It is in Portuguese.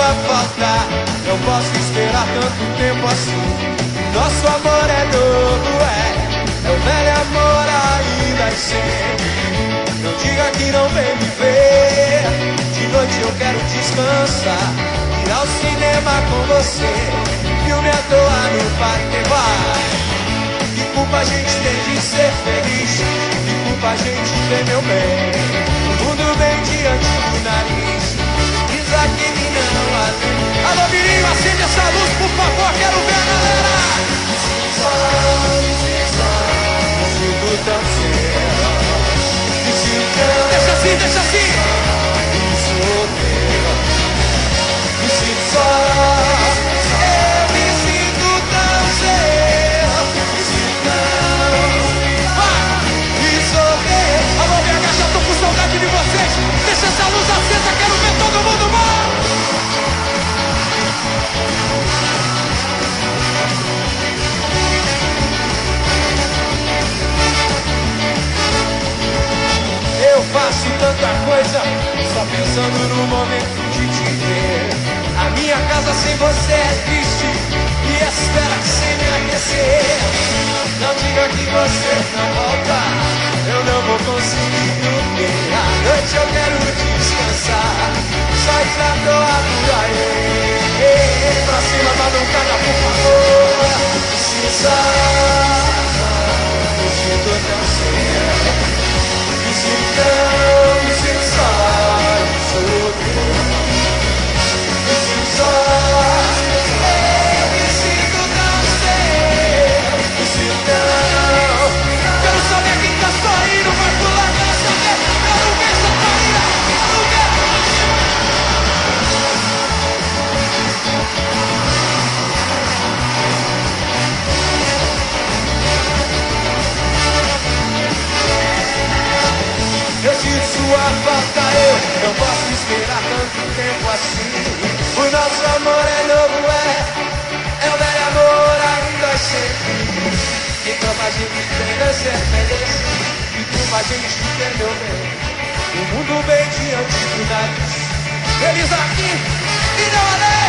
sua falta. Não posso esperar tanto tempo assim. Nosso amor é novo, é o velho amor ainda e sempre. Não diga que não vem me ver. De noite eu quero descansar, ir ao cinema com você, filme à toa no parque. Vai, que culpa a gente tem de ser feliz? Que culpa a gente tem, meu bem? O mundo vem diante do nariz, diz aqui que não há luz. Alô, Mirinho, acende essa luz, por favor, quero ver a galera. Me sinto tão cedo, me sinto tão... Deixa assim, deixa assim. Me sinto teu, me sinto só. Eu me sinto tão cedo, me sinto tão... Vai, me sou teu. Alô, BH, já tô com saudade de vocês. Deixa essa luz acesa, quero ver todo mundo mal. Eu faço tanta coisa, só pensando no momento de te ver. A minha casa sem você é triste e espera sem me aquecer. Não diga que você não volta, eu não vou conseguir dormir. À noite eu quero descansar, só estar doado aí. Pra cima, madrugada, por favor. Precisa, me sinto tão cedo. Me sinto só, eu sou teu. Me sinto só, eu me sinto tão cedo. Me sinto tão... Quero saber quem tá sorrindo, vai pular, quero saber. Quero ver essa caída, quero ver. Eu sinto sua falta, eu não posso esperar tanto tempo assim. O nosso amor é novo, é o velho amor ainda sempre. Que como a gente tem de ser feliz, que como a gente tem, meu bem. O mundo vem diante do nariz, eles aqui e não além.